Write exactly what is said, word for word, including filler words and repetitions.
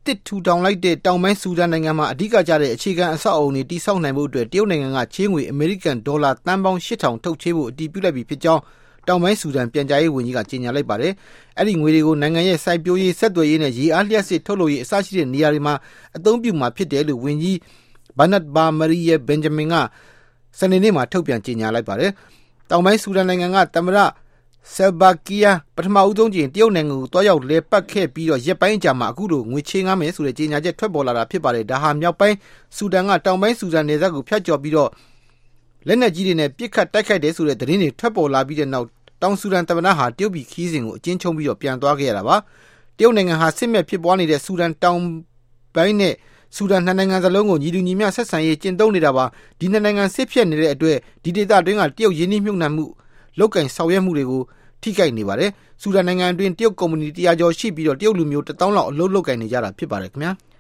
တစ်ထူထောင်လိုက်တဲ့တောင်ပိုင်းဆူဒန်နိုင်ငံမှာအဓိကကျတဲ့အခြေခံအဆောက်အအုံတွေတိစောက်နိုင်ဖို့အတွက်တရုတ်နိုင်ငံကချေးငွေအမေရိကန်ဒေါ်လာသန်းပေါင်းရှစ်ထောင်ထုတ်ချေးဖို့အတည်ပြုလိုက်ပြီဖြစ်ကြောင်းတောင်ပိုင်းဆူဒန်ပြန်ကြားရေးဝန်ကြီးကကြေညာလိုက်ပါတယ်။အဲ့ဒီငွေတွေကိုနိုင်ငံရဲ့စိုက်ပျိုးရေးဆက်သွယ်ရေးနဲ့ရေအားလျှက်စစ်ထုတ်လုပ်ရေးအစရှိတဲ့နေရာတွေမှာအသုံးပြုမှာဖြစ်တယ်လို့ဝန်ကြီးဘာနတ်ဘာမရီယေဘင်ဂျမင်ကစနေနေ့မှာထုတ်ပြန်ကြေညာလိုက်ပါတယ်။တောင်ပိုင်းဆူဒန်နိုင်ငံကသမ္မတဆယ်ဘာကီယာပထမဦးဆုံးကျရင်တရုတ်နိုင်ငံကိုတွားရောက်လဲပတ်ခဲ့ပြီးတော့ရက်ပိုင်းကြာမှအခုလိုငွေချေးငှားမယ်ဆိုတဲ့ကြေညာချက်ထွက်ပေါ်လာတာဖြစ်ပါတယ်ဒါဟာမြောက်ပိုင်းဆူဒန်ကတောင်ပိုင်းဆူဒန်နယ်စပ်ကိုဖျက်ကျော်ပြီးတော့လက်နက်ကြီးတွေနဲ့ပစ်ခတ်တိုက်ခိုက်တယ်ဆိုတဲ့သတင်းတွေထွက်ပေါ်လာပြီးတဲ့နောက်တောင်ဆူဒန်သမ္မတဟာတရုတ်ပြည်ခီးစဉ်ကိုအကျဉ်းချုပ်ပြီးတော့ပြန်သွားခဲ့ရတာပါတရုတ်နိုင်ငံဟာစစ်မဲ့ဖြစ်ပွားနေတဲ့ဆူဒန်တောင်ပိုင်းနဲ့ဆူဒန်နှစ်နိုင်ငံစလုံးကိုညီတူညီမျှဆက်ဆံရေးကျင့်သုံးနေတာပါဒီနှစ်နိုင်ငံစစ်ဖြစ်နေတဲ့အတွက်ဒီဒေသတွင်းကတရုတ်ရင်းနှီးမြှုပ်နှံမှုလောက်ကင်ဆောင်ရွက်မှုတွေကိုထိခိုက်နေပါတယ်ဆူဒန်နိုင်ငံအတွင်းတရုတ်ကုမ္ပဏီတရာကျော်ရှိပြီးတော့တရုတ်လူမျိုးတစ်သောင်းလောက်အလုပ်လုပ်ကိုင်နေကြတာဖြစ်ပါတယ်ခင်ဗျာ